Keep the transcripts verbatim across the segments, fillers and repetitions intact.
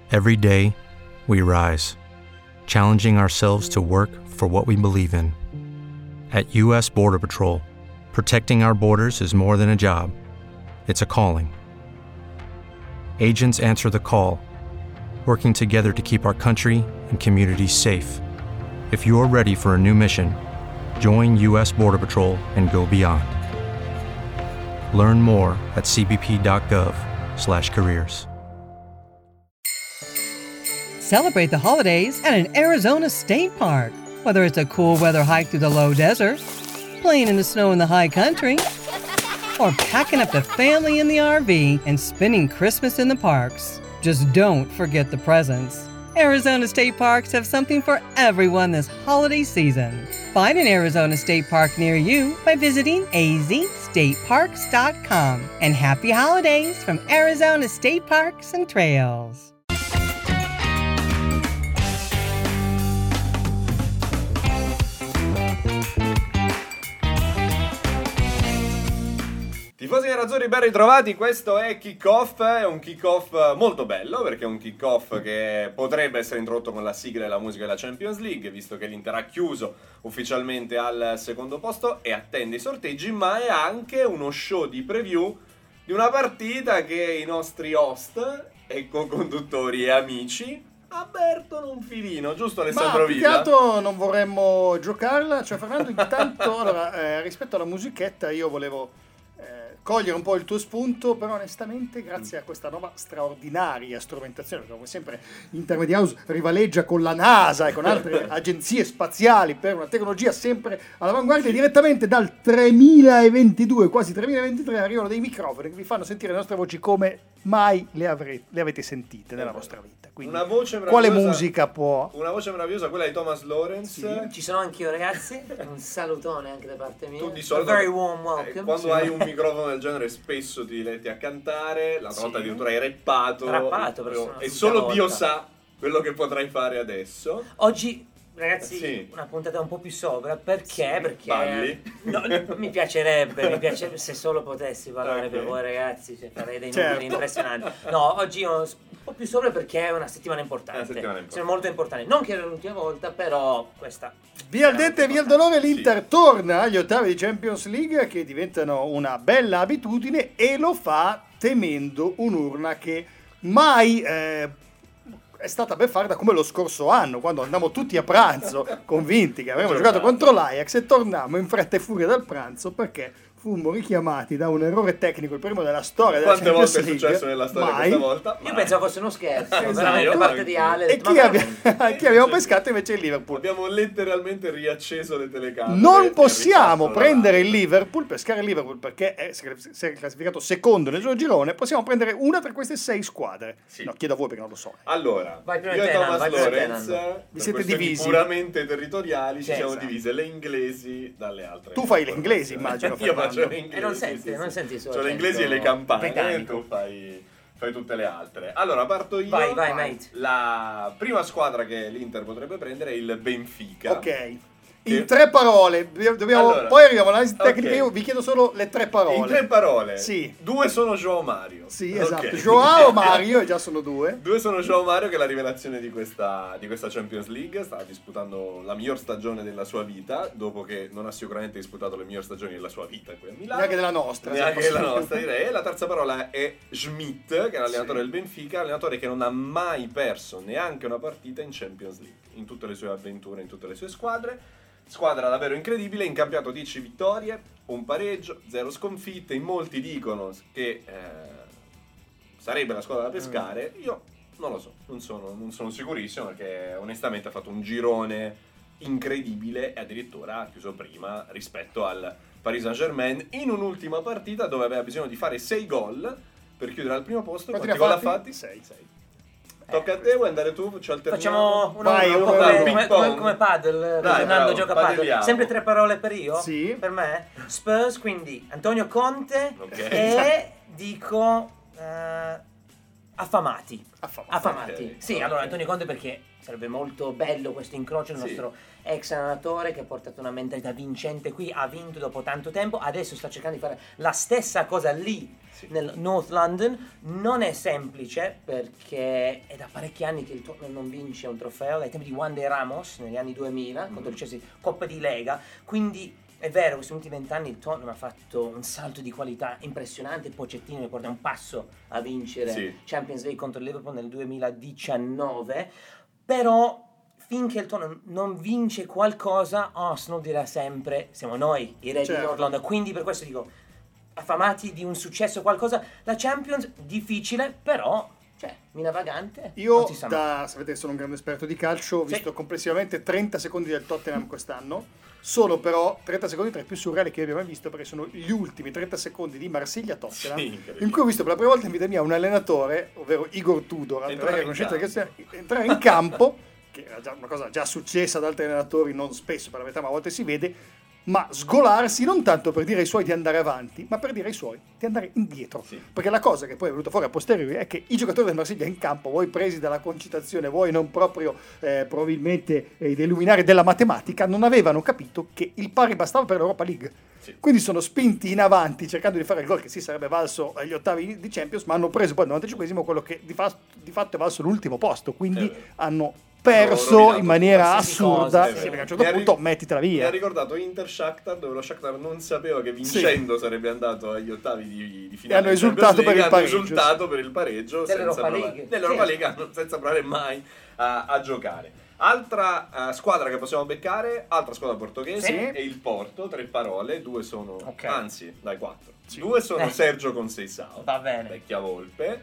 Every day, we rise, challenging ourselves to work for what we believe in. At U S Border Patrol, protecting our borders is more than a job. It's a calling. Agents answer the call, working together to keep our country and communities safe. If you're ready for a new mission, join U S Border Patrol and go beyond. Learn more at c b p dot gov slash careers. Celebrate the holidays at an Arizona state park. Whether it's a cool weather hike through the low desert, playing in the snow in the high country, or packing up the family in the R V and spending Christmas in the parks. Just don't forget the presents. Arizona state parks have something for everyone this holiday season. Find an Arizona state park near you by visiting a z state parks dot com. And happy holidays from Arizona State Parks and Trails. Tifosi nerazzurri, ben ritrovati, questo è Kick-Off, è un kick-off molto bello perché è un kick-off che potrebbe essere introdotto con la sigla e la musica della Champions League, visto che l'Inter ha chiuso ufficialmente al secondo posto e attende i sorteggi, ma è anche uno show di preview di una partita che i nostri host e co-conduttori e amici avvertono un filino, giusto Alessandro Ma Villa? Ma più che altro non vorremmo giocarla, cioè Fernando intanto, allora, eh, rispetto alla musichetta io volevo cogliere un po' il tuo spunto, però onestamente grazie a questa nuova straordinaria strumentazione, perché come sempre Intermedia House rivaleggia con la NASA e con altre agenzie spaziali per una tecnologia sempre all'avanguardia, direttamente dal tremilaventidue, quasi tremilaventitré arrivano dei microfoni che vi fanno sentire le nostre voci come mai le, avrete, le avete sentite nella vostra vita. Quindi, una voce quale musica può? Una voce meravigliosa, quella di Thomas Lawrence. Sì. Ci sono anche io ragazzi, un salutone anche da parte mia. Tu di solito, a very warm welcome. Eh, quando sì. hai un microfono del genere spesso ti metti a cantare, l'altra volta sì. addirittura hai rappato. Rappato e, e solo volta. Dio sa quello che potrai fare adesso. Oggi ragazzi, sì. una puntata un po' più sobria, perché? Sì, perché balli. No, mi piacerebbe, mi piacerebbe se solo potessi parlare okay. per voi ragazzi, cioè farei dei certo. numeri impressionanti. No, oggi è un po' più sobria perché è una settimana importante. Una settimana importante. Sono molto importanti. Non che era l'ultima volta, però questa. Via il dente e via il dolore, l'Inter sì. torna agli ottavi di Champions League che diventano una bella abitudine e lo fa temendo un'urna che mai eh, è stata beffarda come lo scorso anno, quando andammo tutti a pranzo convinti che avremmo giocato contro l'Ajax e tornammo in fretta e furia dal pranzo perché fummo richiamati da un errore tecnico, il primo della storia della Quante Champions volte è League. successo nella storia mai. questa volta? Io pensavo fosse uno scherzo, esatto. veramente da parte di Ale. E chi, abbia, chi abbiamo pescato invece il Liverpool. Abbiamo letteralmente riacceso le telecamere. Non possiamo prendere il Liverpool, pescare il Liverpool perché è, si è classificato secondo nel suo girone, possiamo prendere una tra queste sei squadre. Sì. No, chiedo a voi perché non lo so. Allora, vai io e Tenan, Thomas Lawrence vi siete divisi puramente territoriali, ci sì, siamo esatto. divise le inglesi dalle altre. Tu fai le inglesi, immagino. Io faccio le inglesi. E non senti, sì, sì. non senti solo. Cioè le inglesi e le campane, britannico. tu fai, fai tutte le altre. Allora, parto io. Vai, vai, mate. La prima squadra che l'Inter potrebbe prendere è il Benfica. Ok. In tre parole, dobbiamo, allora, poi arriviamo all'analisi tecnica, okay. io vi chiedo solo le tre parole. In tre parole? Sì. Due sono Joao Mario. Sì, esatto. Okay. Joao Mario, e già sono due. Due sono Joao Mario, che è la rivelazione di questa, di questa Champions League. Sta disputando la miglior stagione della sua vita, dopo che non ha sicuramente disputato le migliori stagioni della sua vita qui a Milano. Neanche della nostra. Neanche della nostra, direi. E la terza parola è Schmidt, che è l'allenatore sì. del Benfica, allenatore che non ha mai perso neanche una partita in Champions League, in tutte le sue avventure, in tutte le sue squadre. Squadra davvero incredibile, in campionato dieci vittorie, un pareggio, zero sconfitte. In molti dicono che eh, sarebbe la squadra da pescare. Io non lo so, non sono, non sono sicurissimo perché onestamente ha fatto un girone incredibile e addirittura ha chiuso prima rispetto al Paris Saint-Germain in un'ultima partita dove aveva bisogno di fare sei gol per chiudere al primo posto. Quanti Quanti ne gol ha ha fatti? fatti? sei. Tocca a te, vuoi andare tu? Ci alterniamo? Facciamo una, Vai, un po' uno, come, uno. come, come, come paddle, Dai, Fernando bravo, gioca paddle. paddleiamo. Sempre tre parole per io? Sì. Per me? Spurs, quindi Antonio Conte Ok. e dico uh, affamati. Affamati. Affamati. Ok, Sì, ok. allora Antonio Conte, perché sarebbe molto bello questo incrocio, il Sì. nostro ex allenatore che ha portato una mentalità vincente qui, ha vinto dopo tanto tempo, adesso sta cercando di fare la stessa cosa lì Sì. nel North London. Non è semplice perché è da parecchi anni che il Tottenham non vince un trofeo, dai tempi di Juan de Ramos negli anni duemila, Mm. contro il Chelsea, Coppa di Lega, quindi è vero, questi ultimi vent'anni il Tottenham ha fatto un salto di qualità impressionante. Pochettino ne porta un passo a vincere Sì. Champions League contro il Liverpool nel duemiladiciannove, però finché il Tottenham non vince qualcosa, Arsenal dirà sempre siamo noi i re di Certo. North London, quindi per questo dico affamati di un successo qualcosa. La Champions difficile, però cioè mina vagante, non Io, si sa mai. da, sapete, sono un grande esperto di calcio, ho Sì. visto complessivamente trenta secondi del Tottenham quest'anno. Sono però trenta secondi tra i più surreali che io abbia mai visto, perché sono gli ultimi trenta secondi di Marsiglia-Tottenham, Sì, incredibile. in cui ho visto per la prima volta in vita mia un allenatore, ovvero Igor Tudor, altra Entrare vecchia in conoscenza che sia- entrare in campo, che era già una cosa già successa ad altri allenatori, non spesso per la verità, ma a volte si vede, ma sgolarsi non tanto per dire ai suoi di andare avanti, ma per dire ai suoi di andare indietro. Sì. Perché la cosa che poi è venuta fuori a posteriori è che i giocatori del Marsiglia in campo, voi presi dalla concitazione, voi non proprio eh, probabilmente eh, dei luminari della matematica, non avevano capito che il pari bastava per l'Europa League. Sì. Quindi sono spinti in avanti cercando di fare il gol che si sarebbe valso agli ottavi di Champions, ma hanno preso poi al novantacinquesimo quello che di, fa- di fatto è valso l'ultimo posto. Quindi Eh, hanno Hanno perso rovinato in maniera qualsiasi assurda. cosa, Sì, sì. perché a un certo Mi ha punto ri- mettitela Mi ha via. ricordato Inter-Shakhtar, dove lo Shakhtar non sapeva che vincendo sarebbe andato agli ottavi di, di finale. E hanno di Champions esultato per League, il hanno pareggio, esultato per il pareggio senza Dell'Europa provare- League. dell'Europa Sì. League, hanno- senza provare mai a, a giocare. Altra eh, squadra che possiamo beccare, altra squadra portoghese, Sì. è il Porto. Tre parole, due sono, Ok. anzi, dai quattro. Sì. Due sono Eh. Sergio Conceição, Va bene. vecchia volpe,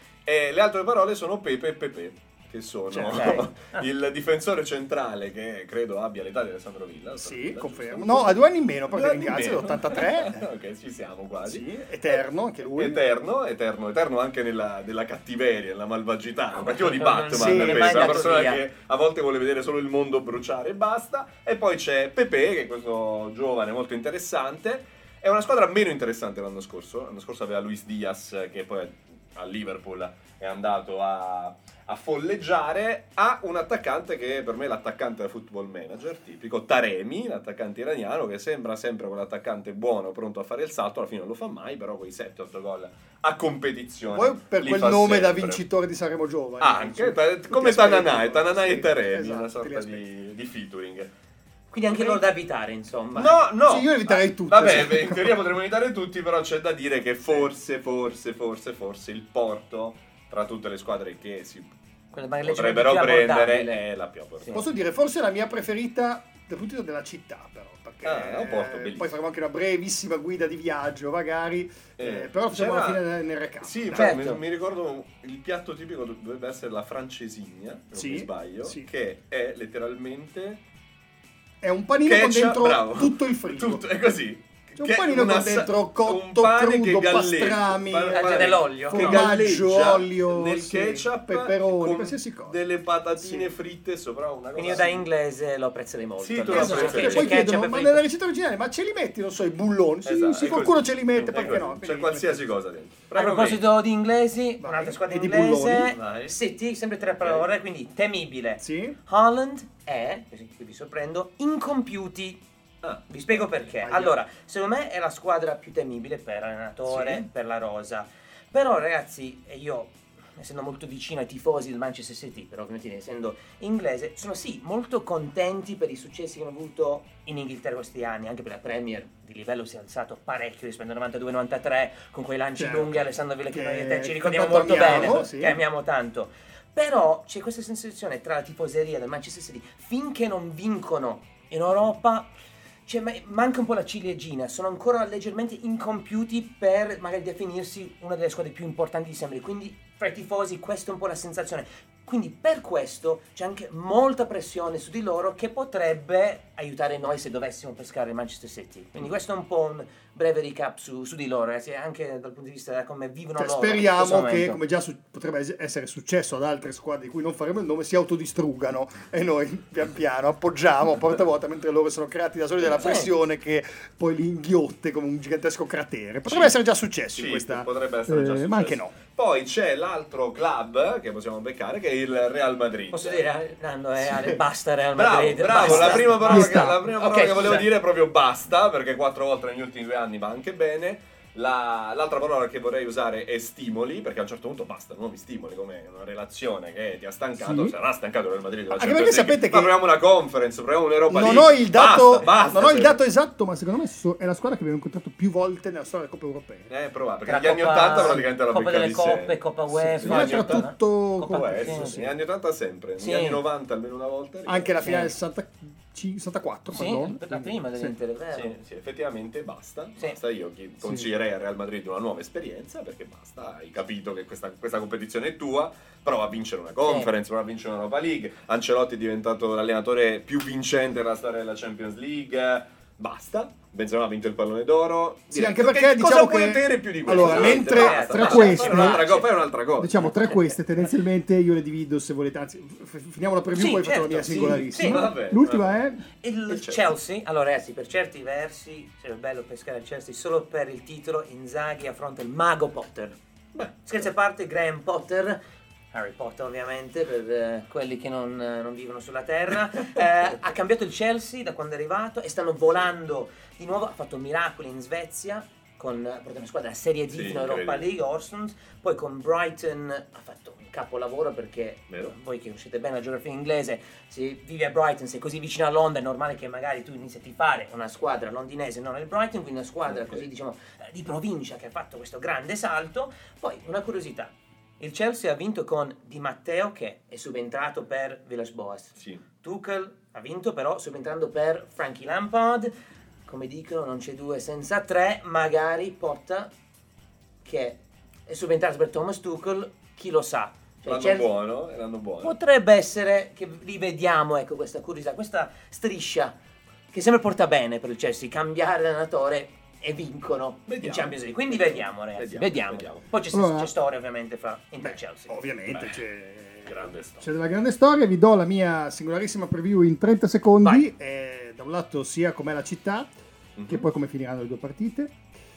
e le altre parole sono Pepe e Pepe, che sono Ok. il difensore centrale che credo abbia l'età di Alessandro Villa. Sì, Villa, confermo. giusto? No, ha due anni in meno, Due perché anni in ringrazio, meno. l'ottantatré. Ok, ci siamo quasi. Sì, eterno anche lui. Eterno, eterno, eterno anche nella, nella cattiveria, nella malvagità, un cattivo di Non- non- Batman, sì, Pepe, non è mai una andato persona via. che a volte vuole vedere solo il mondo bruciare e basta. E poi c'è Pepe, che è questo giovane molto interessante. È una squadra meno interessante l'anno scorso. L'anno scorso aveva Luis Diaz, che poi a Liverpool è andato a, a folleggiare. Ha un attaccante che per me è l'attaccante da Football Manager, tipico Taremi, l'attaccante iraniano, che sembra sempre quell'attaccante buono, pronto a fare il salto. Alla fine non lo fa mai, però quei sette otto gol a competizione Poi per li quel fa nome da sempre. vincitore di Sanremo Giovane. Anche, ta- Ti come aspetti. Tananai, Tananai Sì, e Taremi, esatto, una ti sorta aspetti. di, di featuring. Quindi anche loro da evitare, insomma. No, no. Sì, io eviterei tutte, Vabbè, sì. beh, in teoria potremmo evitare tutti, però c'è da dire che forse, forse, forse, forse il Porto, tra tutte le squadre che si Quella magari leggermente potrebbero più prendere, abbordabile. è la più abbordabile. Posso dire, forse è la mia preferita dal punto di vista della città, però. Perché Ah, è un porto eh, bellissimo. poi faremo anche una brevissima guida di viaggio, magari. Eh, eh, però facciamo alla c'era- fine nel recap. Sì, Dai. poi Certo. mi, mi ricordo il piatto tipico dovrebbe essere la francesigna, se non Sì, mi sbaglio, sì. che è letteralmente È un panino con ketchup, dentro bravo. tutto il frigo. Tutto, è così. C'è un Che panino una con sa- dentro cotto, un pane crudo, che galleggia, pastrami, pa- C'è pane dell'olio. che formaggio, galleggia olio, nel sì, ketchup, peperoni, con qualsiasi cosa. delle patatine Sì. fritte sopra una cosa. Quindi io da inglese lo apprezzerei molto. Sì, tu Allora, lo Esatto, apprezzi. e C'è poi ketchup chiedono, e ma fritto. nella ricetta originale, ma ce li metti, non so, i bulloni? Sì, Esatto, sì, è qualcuno così. ce li mette, È perché così. no? C'è Quindi- qualsiasi cosa dentro. A Prego, proposito di inglesi, Vai. un'altra squadra E di inglese, bulloni? Vai. City, sempre tre parole, quindi temibile. Sì? Haaland è, così qui vi sorprendo, incompiuti. Ah, Vi spiego perché. Aia. Allora, secondo me è la squadra più temibile per allenatore, Sì. per la rosa. Però ragazzi, e io essendo molto vicino ai tifosi del Manchester City, però ovviamente essendo inglese, sono sì molto contenti per i successi che hanno avuto in Inghilterra questi anni, anche per la Premier di livello si è alzato parecchio rispetto al novantadue novantatré con quei lanci Certo. lunghi, Alessandro Villacchini e te Che- ci ricordiamo che molto amiamo, bene, sì. che amiamo tanto. Però c'è questa sensazione tra la tifoseria del Manchester City, finché non vincono in Europa, cioè, ma- manca un po' la ciliegina, sono ancora leggermente incompiuti per magari definirsi una delle squadre più importanti di sempre, quindi fra i tifosi questa è un po' la sensazione. Quindi per questo c'è anche molta pressione su di loro che potrebbe aiutare noi se dovessimo pescare il Manchester City. Quindi questo è un po' un breve recap su, su di loro, ragazzi, anche dal punto di vista di come vivono Cioè, loro. in questo speriamo che, momento. come già su- potrebbe es- essere successo ad altre squadre di cui non faremo il nome, si autodistruggano e noi pian piano appoggiamo a porta a volta mentre loro sono creati da soli dalla Sì. pressione che poi li inghiotte come un gigantesco cratere. Potrebbe essere già successo sì, in questa, potrebbe essere già eh, successo. ma anche no. Poi c'è l'altro club che possiamo beccare, che è il Real Madrid. Posso dire, Nando, eh, Ale, basta Real Bravo, Madrid. bravo, basta. la prima parola, che, la prima parola Ok, che volevo scusa. dire è proprio basta, perché quattro volte negli ultimi due anni va anche bene. La, l'altra parola che vorrei usare è stimoli, perché a un certo punto basta, nuovi stimoli, come una relazione che ti ha stancato, Sì. sarà stancato il Madrid. Anche perché sapete che- Ma proviamo una conference, proviamo un'Europa Non League. ho il dato, Basta, basta, non ho il cioè. dato esatto, ma secondo me so- è la squadra che abbiamo incontrato più volte nella storia delle Coppe Europee. Eh, prova, perché Tra negli anni Coppa- ottanta praticamente la Coppa delle beccavi sempre. Coppe, Coppa Sì, UEFA. sì, Ma negli anni c'era ottanta- tutto Coppa Può Sì, essere, sì. negli anni ottanta sempre, Sì. negli anni novanta almeno una volta. Anche la Sì. finale del sessantacinque sessantaquattro, Sì, pardon. la prima dell'Inter, è vero. Sì, sì, effettivamente basta. Sì. Basta, io chi- consiglierei al Real Madrid una nuova esperienza, perché basta, hai capito che questa, questa competizione è tua, prova a vincere una conference, prova a vincere una Europa League. Ancelotti è diventato l'allenatore più vincente della storia della Champions League. Basta. Benzema ha vinto il pallone d'oro. Sì, Direi, anche che- perché cosa diciamo puoi che- ottenere più di questo? allora, Veramente, mentre basta, tra basta. queste- Fai un'altra, co- fai un'altra cosa. Diciamo tra queste tendenzialmente io le divido, se volete, anzi f- finiamo la preview Sì, poi faccio la certo, mia sì, singolarissima. sì, vabbè, L'ultima vabbè. è Il Il Chelsea. Chelsea. allora ragazzi, per certi versi sarebbe bello pescare il Chelsea solo per il titolo. Inzaghi affronta il mago Potter. Beh, Scherzi a parte, Graham Potter, Harry Potter ovviamente, per eh, quelli che non, eh, non vivono sulla terra, eh, ha cambiato il Chelsea da quando è arrivato e stanno volando di nuovo. Ha fatto miracoli in Svezia con eh, porta una squadra a Serie D Sì, fino all'Europa incredibile. League, Orsons, poi con Brighton ha fatto un capolavoro, perché Vero. voi che conoscete bene la geografia inglese, se vivi a Brighton, sei così vicino a Londra, è normale che magari tu inizi a tifare una squadra londinese, non il Brighton, quindi una squadra Ok. così diciamo eh, di provincia che ha fatto questo grande salto. Poi una curiosità, il Chelsea ha vinto con Di Matteo che è subentrato per Villas-Boas. sì. Tuchel ha vinto però subentrando per Frankie Lampard. Come dicono, non c'è due senza tre. Magari Porta, che è subentrato per Thomas Tuchel, chi lo sa. Cioè, L'anno Chelsea- buono, è l'anno buono. Potrebbe essere che rivediamo, ecco, questa curiosità, questa striscia che sempre porta bene per il Chelsea, cambiare allenatore e vincono Vediamo. in Champions League. Quindi vediamo, ragazzi, Vediamo, vediamo. vediamo. Poi c'è, Allora- c'è storia ovviamente fra Inter e beh, Chelsea. ovviamente Beh, c'è grande storia. c'è della grande storia. Vi do la mia singolarissima preview in trenta secondi. Vai. Eh, da un lato sia com'è la città, Mhm. che poi come finiranno le due partite.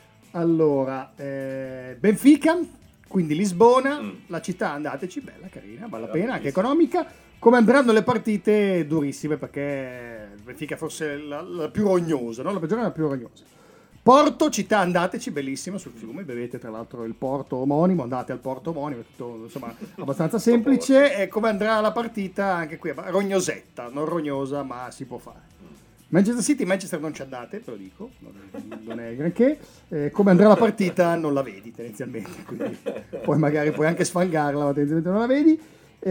Allora, eh, Benfica, quindi Lisbona, Mm. la città, andateci, bella, carina, vale la Bella, pena, anche bellissima. economica. Come andranno le partite? Durissime, perché il Benfica forse è la, la più rognosa, no? La peggiore è la più rognosa. Porto, città, andateci, bellissima sul fiume, bevete tra l'altro il porto omonimo, andate al porto omonimo, è tutto insomma abbastanza semplice. E come andrà la partita? Anche qui, rognosetta, non rognosa, ma si può fare. Manchester City, Manchester non ci andate, te lo dico, non è, non è granché. Eh, come andrà la partita non la vedi tendenzialmente, quindi poi magari puoi anche sfangarla, ma tendenzialmente non la vedi.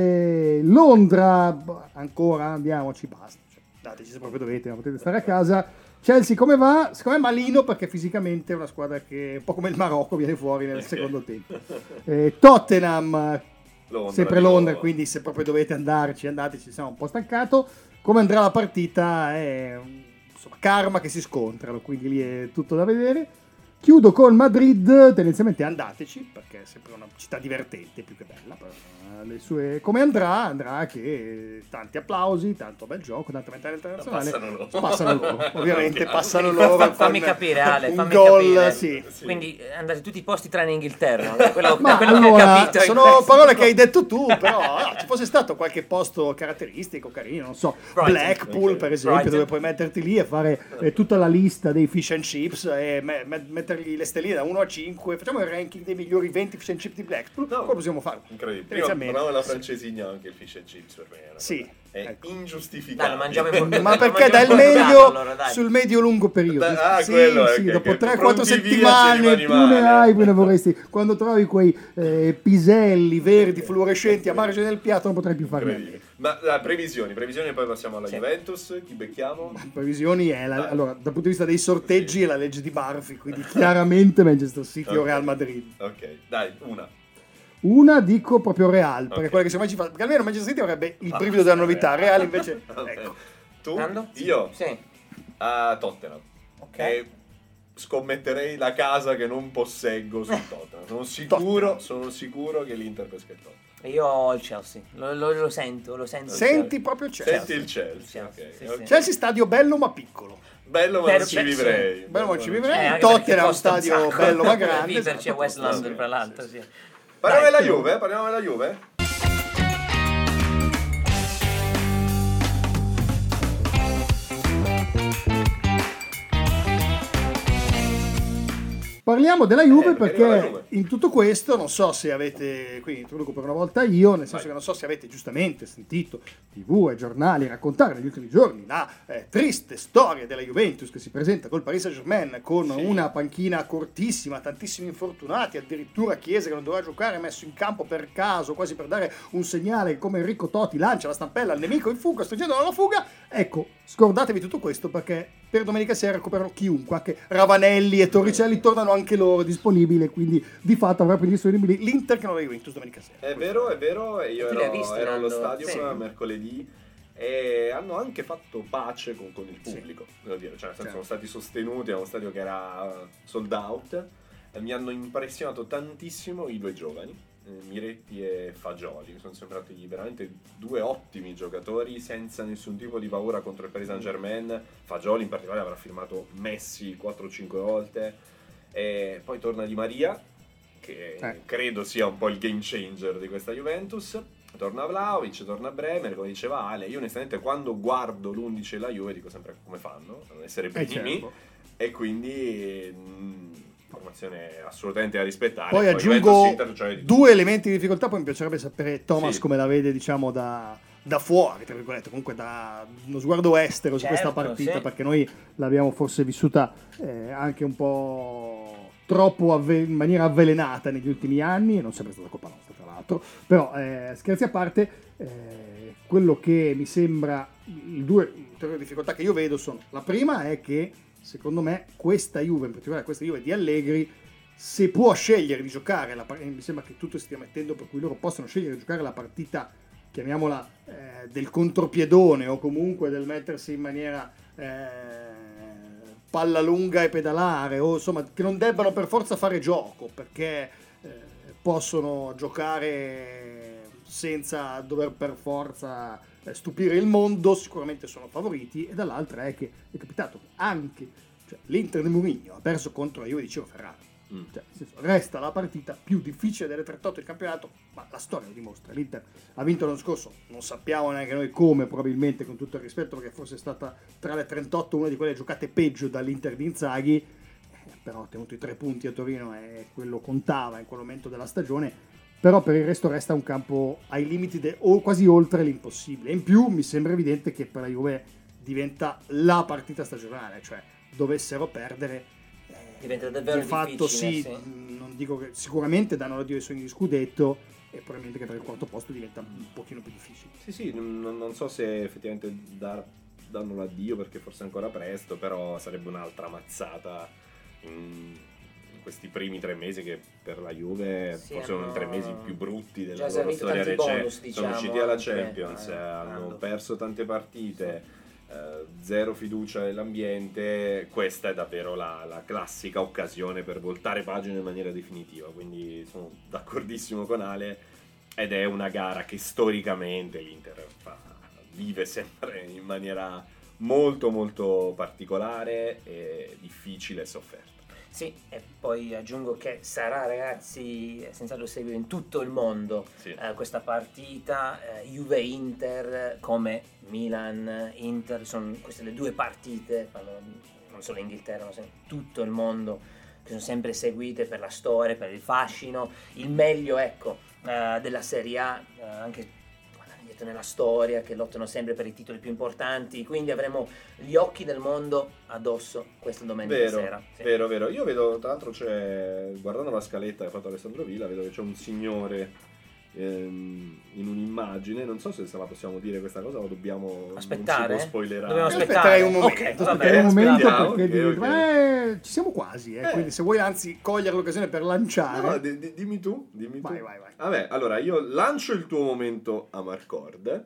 Eh, Londra, boh, ancora andiamoci, basta, cioè, dateci se proprio dovete, non potete stare a casa. Chelsea come va? Secondo me malino, perché fisicamente è una squadra che un po' come il Marocco viene fuori nel secondo tempo. Eh, Tottenham, Londra, sempre di Londra, nuovo. quindi se proprio dovete andarci, andateci, siamo un po' stancato. Come andrà la partita è insomma karma che si scontrano, quindi lì è tutto da vedere. Chiudo con Madrid, tendenzialmente andateci, perché è sempre una città divertente, più che bella. Però, eh, le sue... Come andrà? Andrà che tanti applausi, tanto bel gioco, tanta mentalità internazionale. Passano loro. Passano loro, ovviamente Ok. passano Fa- loro. fa- fammi con capire, Ale, un fammi gol, capire. sì. Sì. Quindi eh, andate tutti i posti tranne Inghilterra, no? quello, Ma quello che ho allora, capito. in sono questo. parole che hai detto tu, però no, ci fosse stato qualche posto caratteristico, carino, non so, Brighton. Blackpool Ok. per esempio, Brighton. dove puoi metterti lì e fare eh, tutta la lista dei fish and chips e me- me- mettergli le stelline da uno a cinque, facciamo il ranking dei migliori venti fish and chips di Blackpool, No. quello possiamo fare. Incredibile. Prima Tendenzialmente. parlavo della francesigna, anche il fish and chips per me è una Sì, cosa- è ecco. ingiustificato. Dai, lo mangiamo in Portogallo. Ma Lo perché dà il mangiamo in Portogallo, meglio allora, dai. sul medio-lungo periodo? Da- ah, sì, quello è sì, che- dopo che tre quattro pronti via settimane ci rimani più ne male. hai, più ne vorresti. Quando trovi quei eh, piselli verdi fluorescenti a margine del piatto non potrai più fare niente. Incredibile. Ma ah, previsioni, previsioni e poi passiamo alla Sì. Juventus, chi becchiamo? Previsioni è la- Dai. allora dal punto di vista dei sorteggi Sì. è la legge di Murphy, quindi chiaramente Manchester City o Ok. Real Madrid. Ok, dai, una. Una dico proprio Real, perché Ok. quella che secondo me ci fa, perché almeno Manchester City avrebbe il Ah, brivido della novità, Real. Real invece Vabbè. ecco. Tu? Nando? Io? Sì. A Tottenham. Ok. E scommetterei la casa che non posseggo su Tottenham. Sono sicuro, Tottenham. sono sicuro che l'Inter pesca il Tottenham. Io ho il Chelsea, lo, lo- lo sento, lo sento. il Senti proprio il Chelsea. Senti il Chelsea, Chelsea, ok. sì, ok. sì. Chelsea stadio bello ma piccolo. Bello ma Per non ci Chelsea. vivrei. Bello ma non ci Chelsea. vivrei. Eh, anche Tottenham perché costa un stadio sacco. bello ma Per grande. viverci a esatto, West costa- London, sì, tra l'altro, sì, sì. Parliamo Dai, della più. Juve, parliamo della Juve. Parliamo della Juve Eh, perché parliamo della Juve. in tutto questo non so se avete, qui introduco per una volta io, nel senso Vai. che non so se avete giustamente sentito tivù e giornali raccontare negli ultimi giorni la eh, triste storia della Juventus che si presenta col Paris Saint-Germain con Sì. una panchina cortissima, tantissimi infortunati, addirittura Chiesa che non doveva giocare messo in campo per caso, quasi per dare un segnale come Enrico Totti lancia la stampella al nemico in fuga, stringendo alla fuga. Ecco, scordatevi tutto questo perché per domenica sera recuperano chiunque, anche Ravanelli e Torricelli tornano anche loro disponibili, quindi di fatto avrà quindi disponibili l'Inter che non la Juventus domenica sera. È vero, è vero, e io Tu ero, li hai visti, ero allo Nando? stadio Sì. mercoledì e hanno anche fatto pace con, con il Sì. pubblico, devo dire, cioè nel senso Certo. sono stati sostenuti, è uno stadio che era sold out e mi hanno impressionato tantissimo i due giovani, eh, Miretti e Fagioli, mi sono sembrati veramente due ottimi giocatori senza nessun tipo di paura contro il Paris Saint-Germain. Fagioli in particolare avrà firmato Messi quattro o cinque volte e poi torna Di Maria che Eh. credo sia un po' il game changer di questa Juventus. Torna Vlahovic, torna Bremer, come diceva Ale. Io onestamente quando guardo l'undici e la Juve dico sempre come fanno a non essere Eh, primi certo. e quindi mh, formazione assolutamente da rispettare. Poi Juventus, aggiungo Inter, cioè di due elementi di difficoltà, poi mi piacerebbe sapere Thomas Sì. come la vede, diciamo, da, da fuori, tra virgolette, comunque da uno sguardo estero su Certo, questa partita, sì. perché noi l'abbiamo forse vissuta eh, anche un po' troppo avve- in maniera avvelenata negli ultimi anni, non sempre è stata colpa nostra tra l'altro, però eh, scherzi a parte, eh, quello che mi sembra, i due ulteriori difficoltà che io vedo sono, la prima è che secondo me questa Juve, in particolare questa Juve di Allegri, se può scegliere di giocare, la, par- mi sembra che tutto si stia mettendo per cui loro possono scegliere di giocare la partita, chiamiamola, eh, del contropiedone o comunque del mettersi in maniera eh, palla lunga e pedalare, o insomma che non debbano per forza fare gioco, perché eh, possono giocare senza dover per forza eh, stupire il mondo, sicuramente sono favoriti. E dall'altra è che è capitato che anche, cioè, l'Inter di Mourinho ha perso contro la Juve di Ciro Ferrara. Mm. Cioè, nel senso, resta la partita più difficile delle trentotto del campionato, ma la storia lo dimostra. L'Inter ha vinto l'anno scorso, non sappiamo neanche noi come, probabilmente, con tutto il rispetto, perché forse è stata tra le trentotto una di quelle giocate peggio dall'Inter di Inzaghi, eh, però ha tenuto i tre punti a Torino e quello contava in quel momento della stagione. Però per il resto resta un campo ai limiti de- o quasi oltre l'impossibile. In più mi sembra evidente che per la Juve diventa la partita stagionale, cioè dovessero perdere eh, Diventa davvero di fatto difficile, sì, sì. mh, non dico che sicuramente danno l'addio ai sogni di scudetto e probabilmente che per il quarto posto diventa un pochino più difficile. Sì, sì, non, non so se effettivamente dar, danno l'addio perché forse è ancora presto, però sarebbe un'altra mazzata in, in questi primi tre mesi che per la Juve Sì, forse sono hanno i tre mesi più brutti già della loro servito storia tanti recente. bonus, Sono diciamo, usciti alla anche, Champions, eh, hanno Nando. perso tante partite, eh, zero fiducia nell'ambiente. Questa è davvero la, la classica occasione per voltare pagina in maniera definitiva, quindi sono d'accordissimo con Ale ed è una gara che storicamente l'Inter fa, vive sempre in maniera molto molto particolare e difficile e sofferta. Sì, e poi aggiungo che sarà, ragazzi, senz'altro seguire in tutto il mondo Sì. eh, questa partita, eh, Juve-Inter come Milan-Inter, sono queste le due partite, fanno non solo in Inghilterra, ma in tutto il mondo, che sono sempre seguite per la storia, per il fascino, il meglio, ecco, eh, della Serie A, eh, anche dietro nella storia, che lottano sempre per i titoli più importanti, quindi avremo gli occhi del mondo addosso questa domenica Vero, sera. Sì. vero, vero. Io vedo, tra l'altro, c'è, guardando la scaletta che ha fatto Alessandro Villa, vedo che c'è un signore ehm, in un'immagine. Non so se se la possiamo dire questa cosa o dobbiamo Aspettare? non si può spoilerare. Dobbiamo Io aspettare. aspetterei un momento, Ok, aspetterei vabbè, un momento aspettiamo, perché ok, diventa- ok. eh, ci siamo quasi, eh, Eh. quindi se vuoi anzi cogliere l'occasione per lanciare. No, di- di- dimmi tu, dimmi Vai, tu. vai, vai. Vabbè, allora io lancio il tuo momento a Marcord.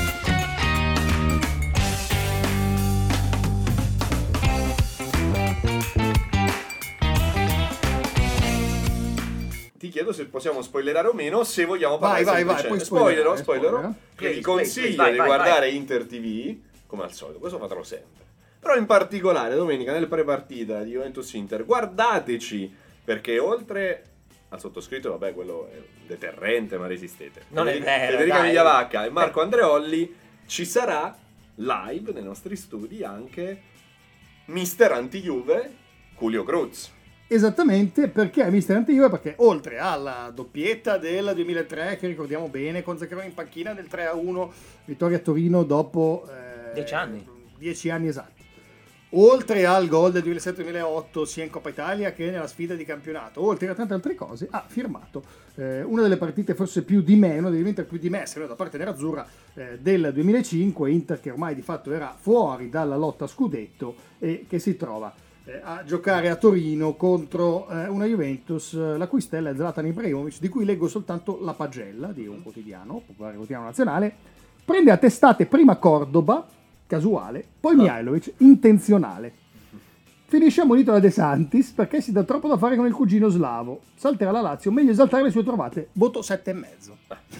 Ti chiedo se possiamo spoilerare o meno, se vogliamo parlare Vai, vai, vai, semplicemente. puoi spoilerare, spoilerò, spoilera. che Please, vi please, consiglio please, vai, di vai, guardare vai. Inter T V, come al solito, questo fatelo sempre. Però in particolare domenica nel pre-partita di Juventus Inter, guardateci, perché oltre al sottoscritto, vabbè, quello è un deterrente, ma resistete. Non è Federica, vero, Federica dai. Migliavacca e Marco Andreolli, ci sarà live nei nostri studi anche mister Anti-Juve, Julio Cruz. Esattamente, perché mister Anti-Juve? Perché oltre alla doppietta del duemilatré, che ricordiamo bene, con Zaccheroni in panchina del tre a uno, vittoria a Torino dopo eh, Dieci anni. Dieci anni esatti. Oltre al gol del duemilasette duemilaotto sia in Coppa Italia che nella sfida di campionato, oltre a tante altre cose, ha firmato eh, una delle partite forse più di me, una delle Inter più di me, se no da parte nerazzurra, eh, del duemilacinque, Inter che ormai di fatto era fuori dalla lotta a scudetto e che si trova eh, a giocare a Torino contro eh, una Juventus, eh, la cui stella è Zlatan Ibrahimovic, di cui leggo soltanto la pagella di un quotidiano, popolare quotidiano nazionale. Prende a testate prima Cordoba, casuale, poi Mihajlovic, intenzionale. Finisce ammonito da De Santis perché si dà troppo da fare con il cugino slavo. Salterà la Lazio, meglio esaltare le sue trovate. Voto sette e mezzo.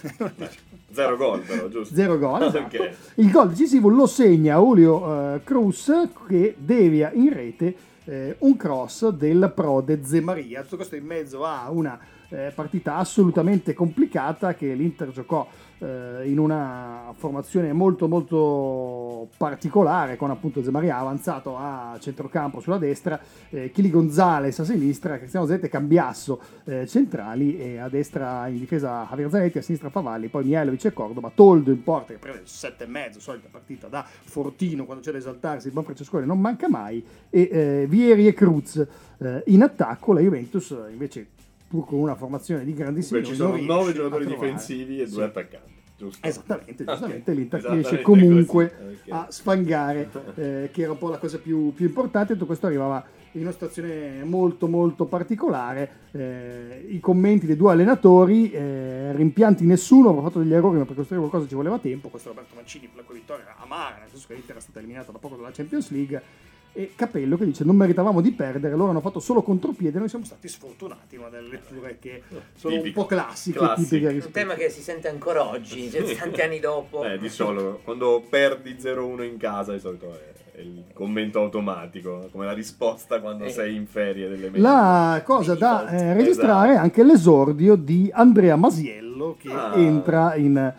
Zero gol però, giusto? Zero gol, esatto. Ok. Il gol decisivo lo segna Julio eh, Cruz, che devia in rete eh, un cross del Prode Zemaria. Tutto questo in mezzo a una eh, partita assolutamente complicata che l'Inter giocò eh, in una formazione molto molto particolare, con appunto Zemaria avanzato a centrocampo sulla destra, eh, Chili Gonzalez a sinistra, Cristiano Zete, Cambiasso eh, centrali, e a destra in difesa Javier Zanetti, a sinistra Favalli, poi Mihajlovic e Cordoba, Toldo in porta che prende il sette e mezzo, solita partita da fortino quando c'è da esaltarsi, il buon Francescone non manca mai, e eh, Vieri e Cruz eh, in attacco. La Juventus invece, pur con una formazione di grandissimi, Beh, ci sono non nove riesce giocatori a trovare. difensivi e due Sì. attaccanti, giusto? Esattamente, giustamente, Ok, l'Inter esattamente riesce comunque così, ok. a sfangare, eh, che era un po' la cosa più, più importante. Tutto questo arrivava in una situazione molto molto particolare. Eh, i commenti dei due allenatori, eh, rimpianti nessuno, hanno fatto degli errori, ma per costruire qualcosa ci voleva tempo. Questo Roberto Mancini per la cui vittoria era amara, nel senso che l'Inter era stata eliminata da poco dalla Champions League. E Capello che dice: non meritavamo di perdere, loro hanno fatto solo contropiede, noi siamo stati sfortunati. Una delle letture che sono Tipico. un po' classiche, Classico. tipiche Un rispetto. tema che si sente ancora oggi, cioè, tanti anni dopo. Eh, di solito, quando perdi zero uno in casa, di solito è, è il commento automatico, come la risposta quando Eh. sei in ferie delle medie. La cosa da Esatto. eh, registrare è anche l'esordio di Andrea Masiello, che Ah. entra in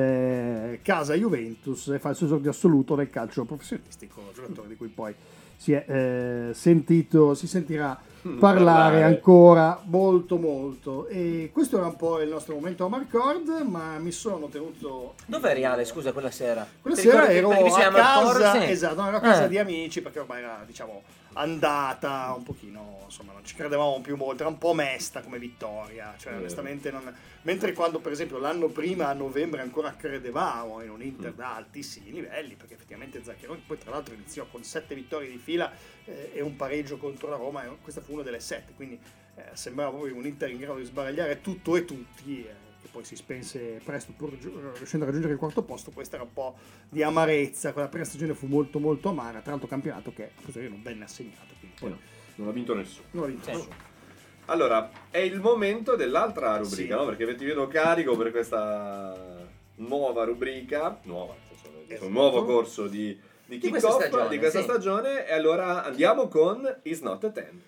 eh, casa Juventus e fa il suo esordio assoluto nel calcio professionistico, giocatore di cui poi si è eh, sentito, si sentirà parlare, parlare. ancora molto molto. E questo era un po' il nostro momento a Marcord, ma mi sono tenuto Dov'è Reale, scusa, quella sera? quella Ti sera ricordi- ero perché mi a sembra casa, Marcord, sì. esatto, ero a casa Eh. di amici, perché ormai era, diciamo, andata un pochino, insomma, non ci credevamo più molto, era un po' mesta come vittoria, cioè Vero. onestamente non... mentre quando per esempio l'anno prima a novembre ancora credevamo in un Inter Mm. da altissimi livelli, perché effettivamente Zaccheroni poi tra l'altro iniziò con sette vittorie di fila eh, e un pareggio contro la Roma, e questa fu una delle sette, quindi eh, sembrava proprio un Inter in grado di sbaragliare tutto e tutti, eh, che poi si spense presto pur giu- riuscendo a raggiungere il quarto posto. Questa era un po' di amarezza, quella prima stagione fu molto molto amara, tra l'altro campionato che a posteriori non venne assegnato, quindi poi No, non ha vinto nessuno. non ha vinto Sì. nessuno. Allora, è il momento dell'altra rubrica, Sì. no? Perché ti vedo carico per questa nuova rubrica, nuova, nel senso, Esatto. un nuovo corso di, di Di questa kick-off stagione, di questa sì. stagione, e allora andiamo con Is Not a Ten.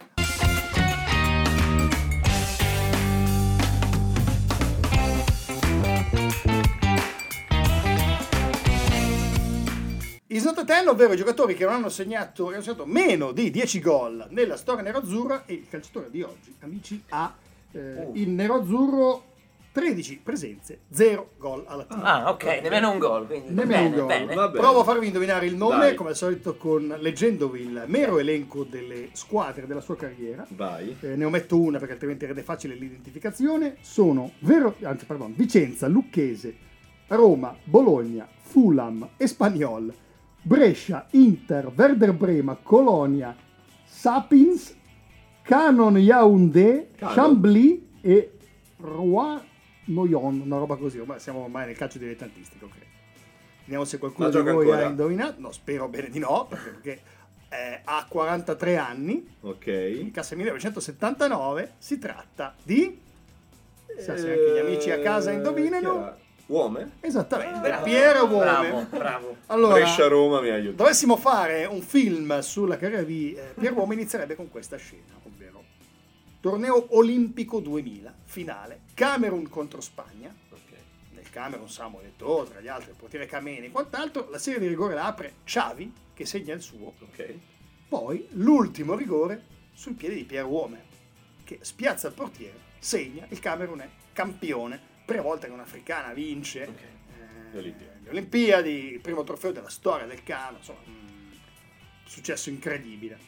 Is not a ten, ovvero i giocatori che non hanno segnato, hanno segnato meno di dieci gol nella storia nerazzurra, e il calciatore di oggi, amici, ha eh, Uh. il nerazzurro tredici presenze, zero gol alla team. Ah, ok, nemmeno un gol, quindi Nemmeno bene, un gol. bene. Va bene. Provo a farvi indovinare il nome, Dai. come al solito, con leggendovi il mero elenco delle squadre della sua carriera. Vai. Eh, ne ometto una perché altrimenti rende facile l'identificazione. Sono vero, anzi, pardon, Vicenza, Lucchese, Roma, Bologna, Fulham, Espanyol, Brescia, Inter, Werder Brema, Colonia, Sapins, Canon Yaoundé, Canon. Chambly e Rouen Noyon, una roba così. Ormai siamo ormai nel calcio dilettantistico, credo. Vediamo se qualcuno Ma di gioca voi ancora? ha indovinato. No, spero bene di no, perché, perché eh, ha quarantatré anni, Ok. in classe millenovecentosettantanove. Si tratta di... Chissà se anche gli amici a casa indovinano. Uome? Esattamente, Bravo, Piero Uome. Bravo, bravo. Allora, Brescia-Roma mi aiuta. dovessimo fare un film sulla carriera di eh, Piero Uome, inizierebbe con questa scena, ovvero Torneo olimpico duemila, finale, Camerun contro Spagna. Ok. Nel Camerun Samuel Eto'o, tra gli altri il portiere Kameni e quant'altro. La serie di rigore la apre Xavi, che segna il suo. Ok. Poi l'ultimo rigore sul piede di Pierre Womer, che spiazza il portiere, segna, il Camerun è campione. Prima volta che un'africana vince Ok. eh, Le Olimpiadi. le Olimpiadi, il primo trofeo della storia del Camerun, insomma, un successo incredibile.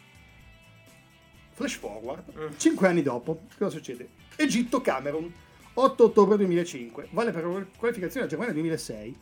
Flash forward, Mm. cinque anni dopo, cosa succede? Egitto-Camerun, otto ottobre duemilacinque, vale per la qualificazione alla Germania duemilasei.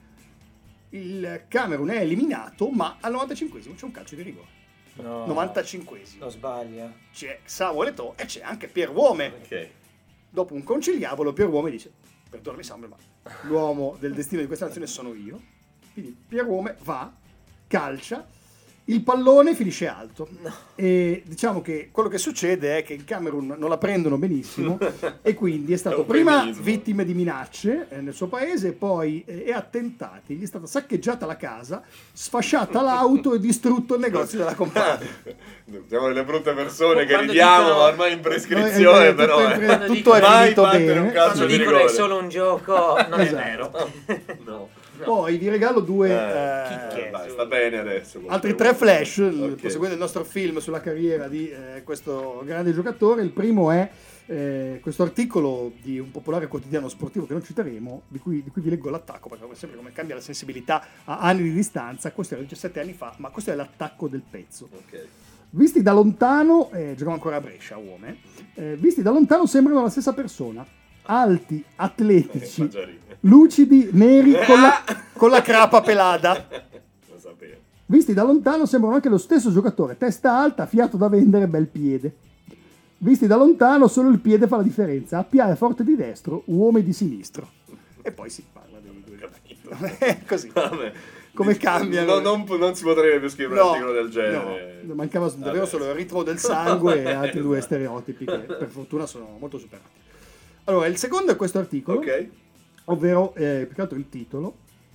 Il Camerun è eliminato, ma al novantacinquesimo c'è un calcio di rigore. No. novantacinquesimo. Lo sbaglia. C'è Samuel Eto'o e c'è anche Pierre Womer. Ok. Dopo un conciliabolo, Pierre Womer dice: perdonami Samuel, ma l'uomo del destino di questa nazione sono io. Quindi Pierre Womer va, calcia, il pallone finisce alto. E diciamo che quello che succede è che in Camerun non la prendono benissimo e quindi è stato È un prima femminismo. vittime di minacce eh, nel suo paese, poi eh, e attentati. Gli è stata saccheggiata la casa, sfasciata l'auto e distrutto il negozio della compagnia. Siamo delle brutte persone che Quando ridiamo, dicono- ma ormai in No, prescrizione, è- è però. tutto, eh. in pre- Quando tutto dicono è mai finito battere un bene. calcio Quando di dicono è rigore. solo un gioco, non è Esatto. vero. No. Poi vi regalo due Eh, eh, chicche. Dai, sta bene adesso. altri tre flash, Ok. proseguendo il nostro film sulla carriera di eh, questo grande giocatore. Il primo è eh, questo articolo di un popolare quotidiano sportivo che non citeremo, di cui, di cui vi leggo l'attacco, perché come sempre come cambia la sensibilità a anni di distanza. Questo era diciassette anni fa, ma questo è l'attacco del pezzo. Ok. Visti da lontano, eh, giocava ancora a Brescia, uomo, eh, visti da lontano sembrano la stessa persona. Alti, atletici, Mangiarine. lucidi, neri, con la, con la crapa pelata. Lo sapevo. Visti da lontano sembrano anche lo stesso giocatore, testa alta, fiato da vendere, bel piede. Visti da lontano solo il piede fa la differenza, a piede forte di destro, uomo di sinistro. E poi si parla dei due. Capito. Così. Vabbè. Come cambiano. No, non, non si potrebbe più scrivere un articolo del genere. no, mancava davvero Vabbè. solo il ritmo del sangue e altri due stereotipi che per fortuna sono molto superati. Allora, il secondo è questo articolo, Ok. ovvero eh, più che altro il titolo.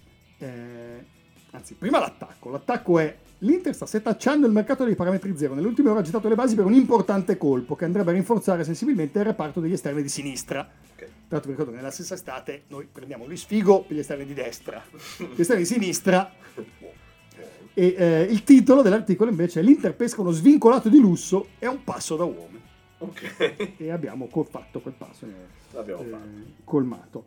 Eh, anzi, prima l'attacco. L'attacco è: l'Inter sta setacciando il mercato dei parametri zero. Nelle ultime ore ha gettato le basi per un importante colpo che andrebbe a rinforzare sensibilmente il reparto degli esterni di sinistra. Ok. Tra l'altro vi ricordo che nella stessa estate noi prendiamo Luis Figo per gli esterni di destra, gli esterni di sinistra. E eh, il titolo dell'articolo invece è: l'Inter pesca uno svincolato di lusso e a un passo da uomo. Ok. E abbiamo co- fatto quel passo, eh, L'abbiamo eh, fatto. colmato.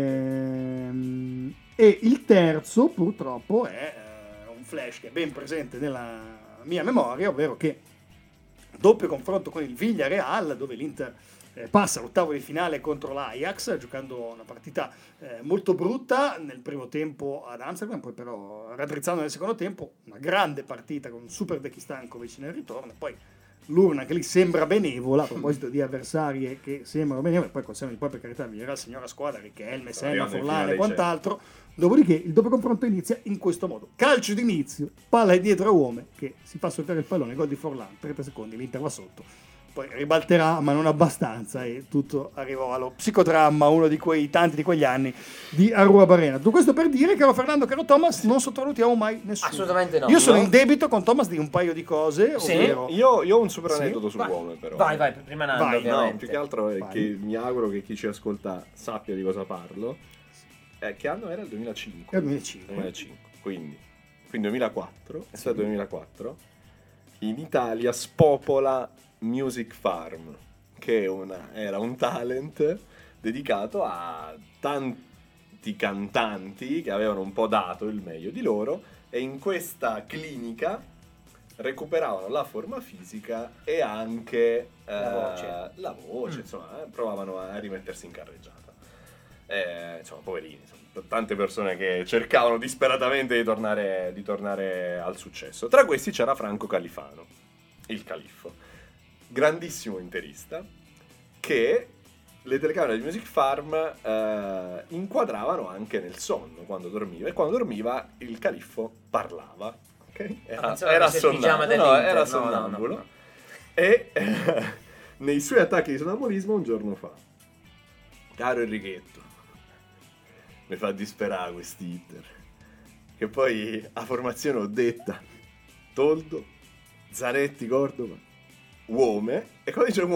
Ehm, e il terzo purtroppo è eh, un flash che è ben presente nella mia memoria, ovvero che doppio confronto con il Villarreal, dove l'Inter eh, passa all'ottavo di finale contro l'Ajax, giocando una partita eh, molto brutta nel primo tempo ad Amsterdam, poi però raddrizzando nel secondo tempo, una grande partita con un super Deki Stankovic nel ritorno, poi l'urna che lì sembra benevola, a proposito di avversarie che sembrano benevole, poi considerano di poi per carità Villarreal signora squadra, Richelme, Senna, Arrivando in Forlán finale, e quant'altro. Dopodiché il doppio confronto inizia in questo modo: calcio d'inizio, palla dietro a uomo che si fa soltare il pallone, gol di Forlán, trenta secondi, l'Inter va sotto, poi ribalterà ma non abbastanza e tutto arrivò allo psicodramma, uno di quei tanti di quegli anni di Arrua Barena. Tutto questo per dire, caro Fernando, caro Thomas, non sottovalutiamo mai nessuno. Assolutamente no. Io sono No. in debito con Thomas di un paio di cose, Sì? ovvero Io, io ho un super Sì? aneddoto su Vai. uomo, però. Vai, vai, prima Nando, Vai, no, ovviamente. No, più che altro è Vai. che mi auguro che chi ci ascolta sappia di cosa parlo. Eh, che anno era il duemilacinque? È il duemilacinque. duemilacinque. Quindi, quindi duemilaquattro, è stato duemilaquattro. In Italia spopola Music Farm, che è una, era un talent dedicato a tanti cantanti che avevano un po' dato il meglio di loro e in questa clinica recuperavano la forma fisica e anche La eh, voce. la voce, Mm. insomma, eh, provavano a rimettersi in carreggiata. Eh, insomma, poverini, insomma, tante persone che cercavano disperatamente di tornare, di tornare al successo. Tra questi c'era Franco Califano, il califfo, grandissimo interista, che le telecamere di Music Farm eh, inquadravano anche nel sonno quando dormiva, e quando dormiva il califfo parlava. Okay? Era, pensavo era avesse il pigiama sonnambulo, no, dell'Inter, era no, sonnambulo. no, no. E eh, nei suoi attacchi di sonnambulismo un giorno fa: caro Enrichetto, mi fa disperare quest'Inter, che poi a formazione ho detta Toldo, Zanetti, Cordova, Uome, e quando dice Uome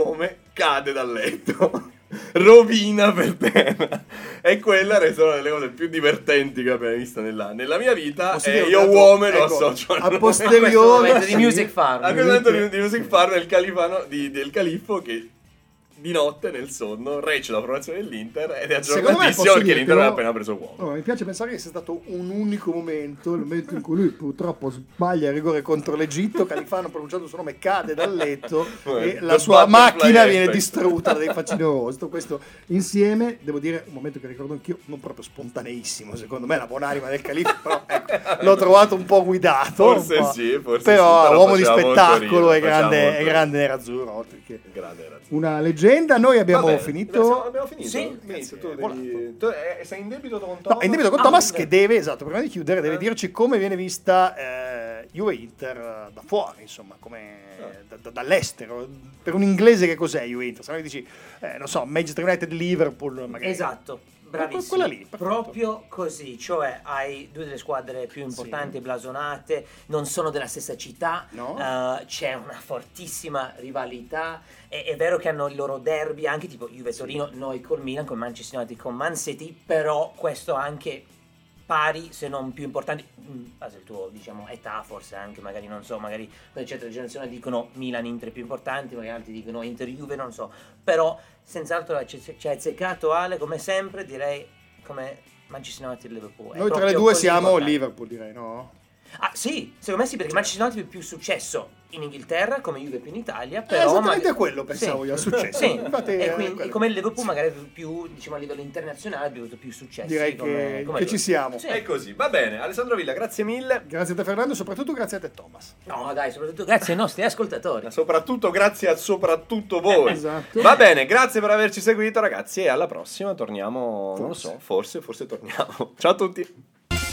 cade dal letto. Rovina per terra. E quella è una delle cose più divertenti che abbia visto nella, nella mia vita. Posso E dire, io dato- uomo lo ecco, associo a a posteriori di Music Farm. a questo momento di, di Music Farm del califano di, del califfo che di notte nel sonno recita la formazione dell'Inter ed è Secondo me aggiornatissimo posso perché dire l'Inter che aveva no- appena preso uomo. Oh, mi piace pensare che sia stato un unico momento, il momento in cui lui purtroppo sbaglia il rigore contro l'Egitto, Califano pronunciando il suo nome cade dal letto e la The sua butterfly macchina viene effect. distrutta dai faccini rosto. Questo insieme, devo dire, un momento che ricordo anch'io, non proprio spontaneissimo, secondo me la buonanima del califfo, però ecco, l'ho trovato un po' guidato. Forse un po'. sì, forse però, sì, però uomo di faceva molto spettacolo ridere, e grande, faceva e molto grande nerazzurro, oltre che Grande razza. una leggenda. Noi abbiamo Va bene, finito. Abbiamo finito? Sì. Finito, tu Volato. devi- tu, eh, sei in debito con Thomas? No, è in debito con Ah, Thomas sì. che deve, esatto, prima di chiudere, deve Eh. dirci come viene vista eh, Juve-Inter eh, da fuori, insomma, come Eh. da- da- dall'estero. Per un inglese che cos'è Juve-Inter? Se no mi dici, eh, non so, Manchester United-Liverpool magari. Esatto, bravissimo. Quella lì, perfetto. proprio così, cioè hai due delle squadre più importanti, blasonate, non sono della stessa città, No. eh, c'è una fortissima rivalità, è, è vero che hanno il loro derby, anche tipo Juve-Torino, noi col Milan, con Manchester United, con Man City, però questo anche pari, se non più importanti, in base al tuo, diciamo, età, forse anche, magari, non so, magari per certe generazioni dicono Milan-Inter più importanti, magari altri dicono Inter-Juve, non so, però senz'altro ci ci ha azzeccato Ale, come sempre, direi, come Manchester United-Liverpool. È Noi tra le proprio due così siamo importante. Liverpool, direi, no? Ah, sì, secondo me sì, perché Manchester United ha più successo in Inghilterra, come Juve più in Italia, Eh, però... esattamente mag- quello pensavo Sì. io, al successo. Sì, Infatti, e eh, quindi quello. come il Liverpool magari più, diciamo, a livello internazionale ha avuto più successi. Direi come- che, come che lui. ci siamo. Sì. È così, va bene. Alessandro Villa, grazie mille. Grazie a te Fernando, soprattutto grazie a te Thomas. No, dai, soprattutto grazie ai nostri ascoltatori. Ma soprattutto grazie a soprattutto voi. Esatto. Va bene, grazie per averci seguito ragazzi e alla prossima torniamo, non lo so, forse, forse torniamo. Ciao a tutti.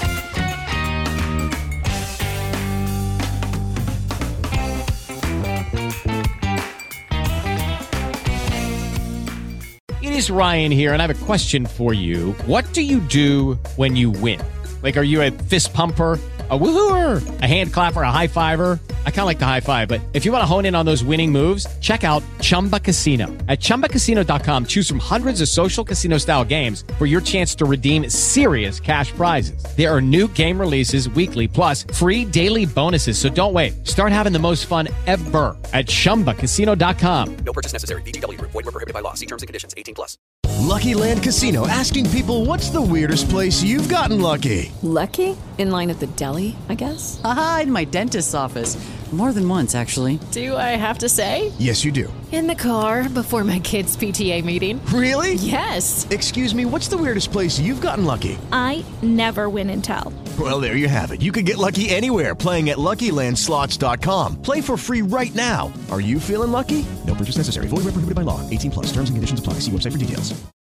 It is Ryan here, and I have a question for you. What do you do when you win? Like, are you a fist pumper, a woohooer, a hand clapper, a high fiver? I kind of like the high five, but if you want to hone in on those winning moves, check out Chumba Casino. At chumba casino dot com, choose from hundreds of social casino style games for your chance to redeem serious cash prizes. There are new game releases weekly, plus free daily bonuses. So don't wait. Start having the most fun ever at chumba casino dot com. No purchase necessary. V G W Group. Void where prohibited by law. See terms and conditions. eighteen plus. Lucky Land Casino, asking people, what's the weirdest place you've gotten lucky? Lucky? In line at the deli, I guess? Aha, in my dentist's office. More than once, actually. Do I have to say? Yes, you do. In the car before my kids' P T A meeting. Really? Yes. Excuse me, what's the weirdest place you've gotten lucky? I never win and tell. Well, there you have it. You can get lucky anywhere, playing at Lucky Land Slots dot com. Play for free right now. Are you feeling lucky? No purchase necessary. Void where prohibited by law. eighteen plus. Terms and conditions apply. See website for details.